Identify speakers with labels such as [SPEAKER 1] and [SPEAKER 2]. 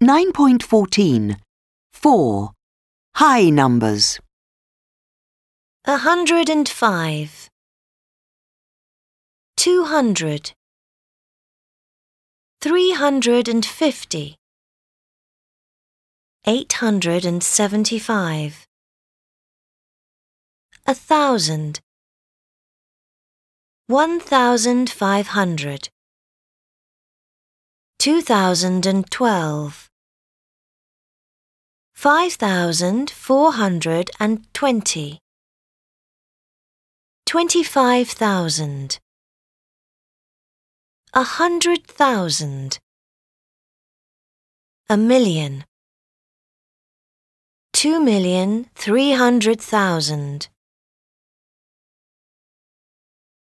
[SPEAKER 1] 9.14. 4. High numbers.
[SPEAKER 2] 105, 200, 350, 875, 1,000, 1,500, 2012, 5,420, 25,000, 100,000, 1,000,000, 2,300,000.